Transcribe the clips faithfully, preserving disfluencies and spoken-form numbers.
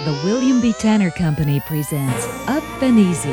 the William B. Tanner Company presents Up and Easy.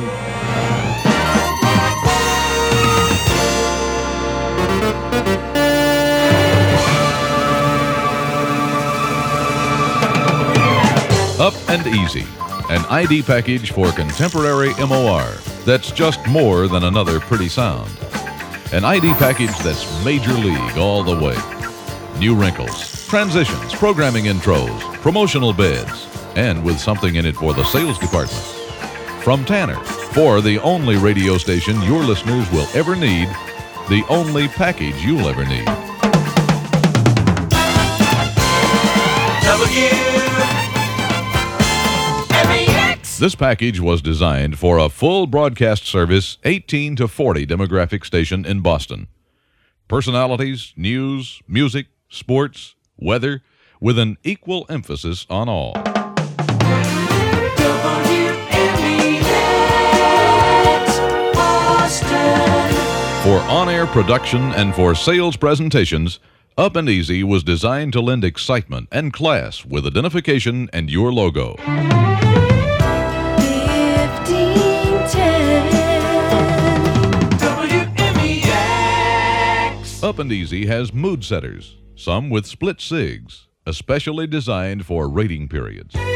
Up and Easy, an I D package for contemporary M O R that's just more than another pretty sound. An I D package that's major league all the way. New wrinkles, transitions, programming intros, promotional beds, and with something in it for the sales department. From Tanner, for the only radio station your listeners will ever need, the only package you'll ever need. W M E X. This package was designed for a full broadcast service eighteen to forty demographic station in Boston. Personalities, news, music, sports, weather, with an equal emphasis on all. W M E X Boston. For on-air production and for sales presentations, Up and Easy was designed to lend excitement and class with identification and your logo. fifteen ten W M E X. Up and Easy has mood setters, some with split sigs, especially designed for rating periods. W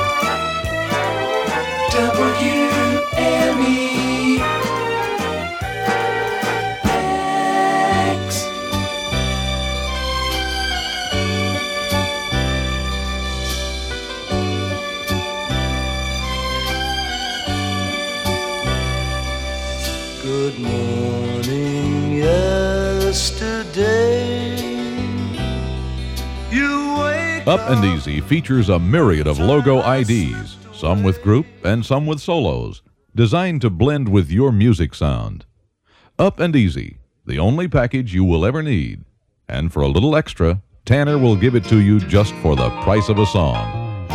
M E X. Good morning, yesterday. You wake Up and Easy features a myriad of logo I Ds, some with group and some with solos, designed to blend with your music sound. Up and Easy, the only package you will ever need. And for a little extra, Tanner will give it to you just for the price of a song.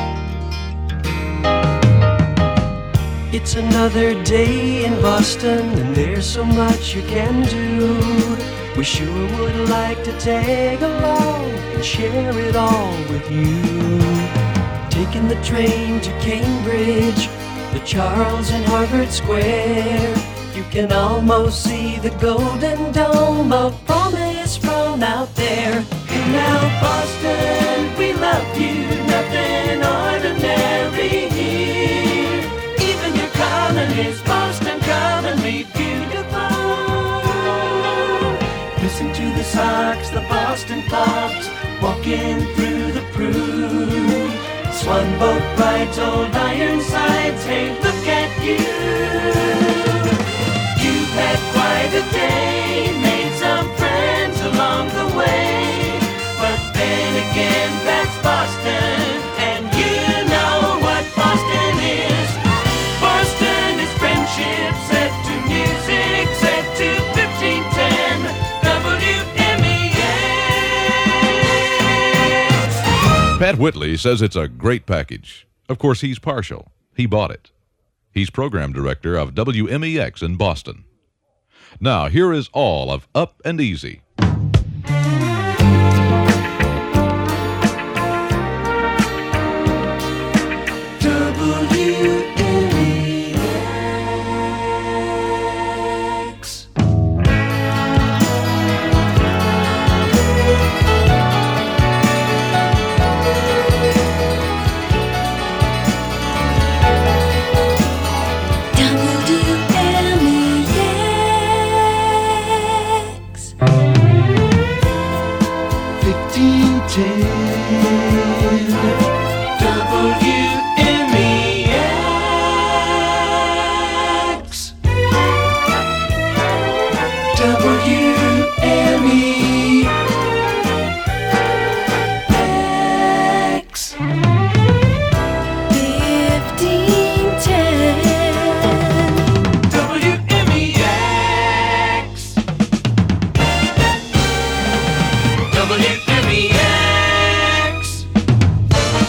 It's another day in Boston, and there's so much you can do. We sure would like to tag along and share it all with you. Taking the train to Cambridge, the Charles and Harvard Square. You can almost see the Golden Dome of promise from out there. And now Boston, we love you, nothing ordinary here. Even your colonies, Boston, come and meet beautiful. Listen to the Sox, the Boston Pops, walking through the Prue. Swan boat rides, old Ironsides, hey, look at you. You've had quite a day, made some friends along the way. But then again, that's Boston, and you know what Boston is. Boston is friendship set to music, set to fifteen ten W M E X. Pat Whitley says it's a great package. Of course, he's partial. He bought it. He's program director of W M E X in Boston. Now, here is all of Up and Easy. W M E X. W M E X. fifteen ten W M E X. W M E X. fifteen ten W M E X. W M E X.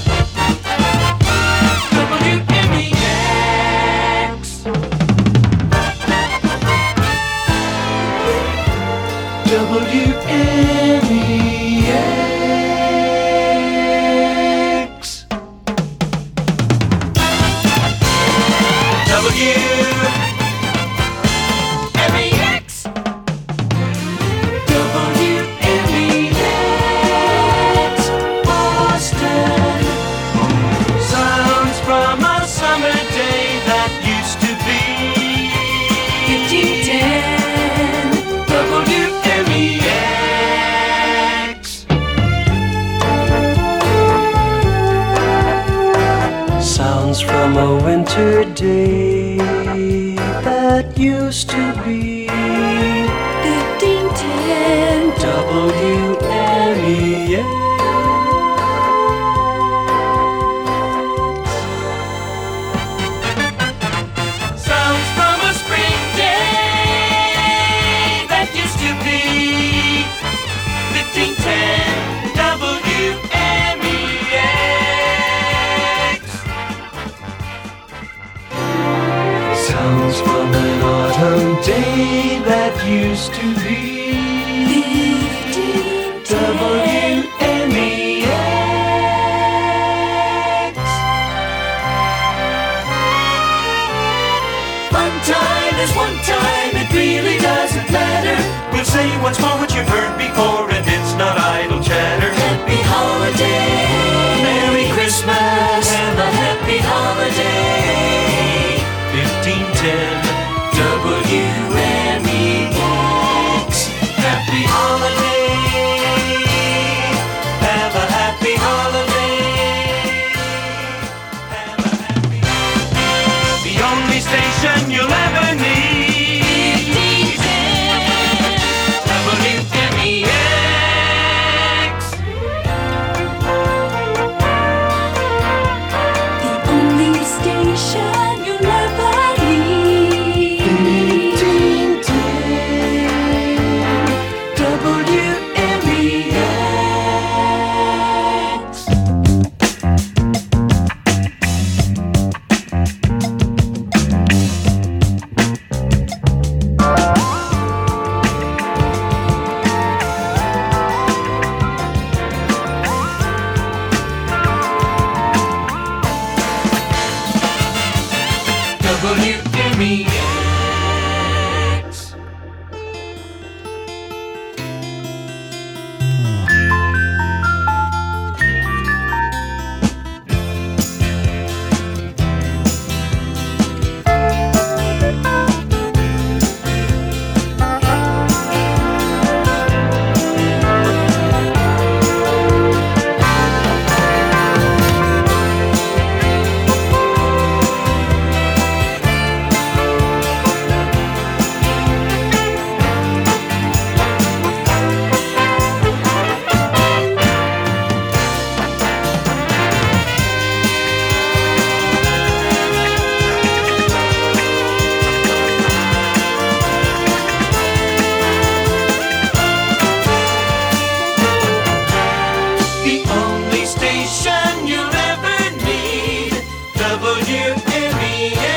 day that used to be. Fifteen ten W M E X. Sounds from a spring day that used to be. Fifteen ten W M E X. Sounds from an autumn day that used to be. Fifteen W M E X. Fun time is one time, it really doesn't matter. We'll say once more what you've heard before, and it's not idle chatter. Happy holiday, Merry Christmas, have a happy holiday. Fifteen ten W M E X. Happy holiday, have a happy holiday. Have a happy The only station you'll ever need. W M E X. The only station you'll ever need. Fifteen ten W M E X. W M E X. The only station you'll ever need. W M E X.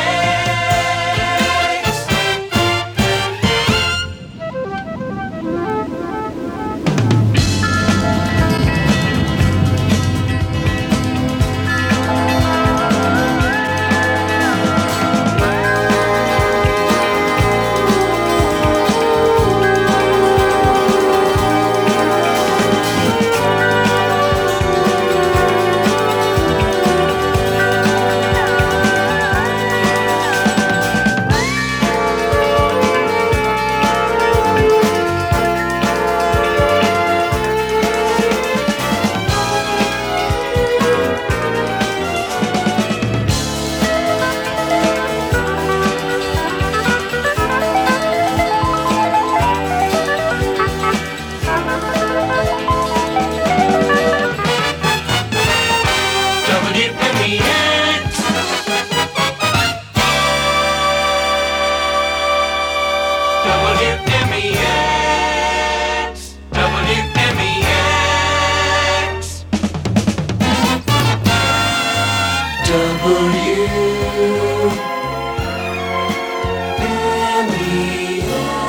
W M E X. W M E X. W M E X. W M E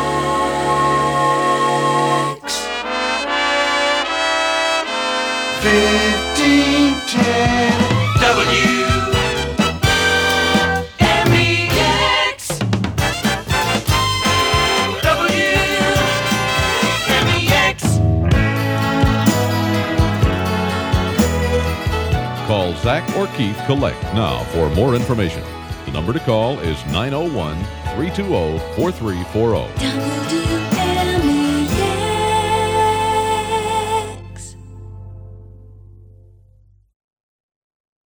X. Fifteen ten W M E X. W M E X. Call Zach or Keith Collect now for more information. The number to call is nine oh one, three two zero, four three four zero. W